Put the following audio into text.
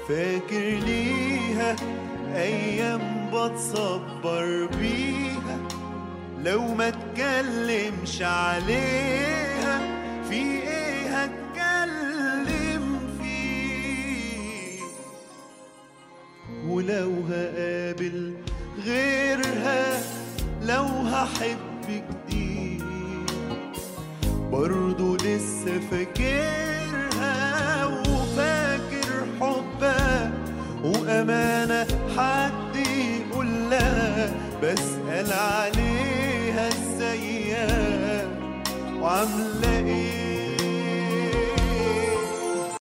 فاكر ليها أيام بتصبر بيها، لو ما اتكلمش عليها في ايه هتكلم فيه؟ ولو هقابل غيرها، لو هحب جديد، برضو لسه فاكرها وفاكر حبها، وأمانة حد يقول لها بسأل عليها ازيها وعاملة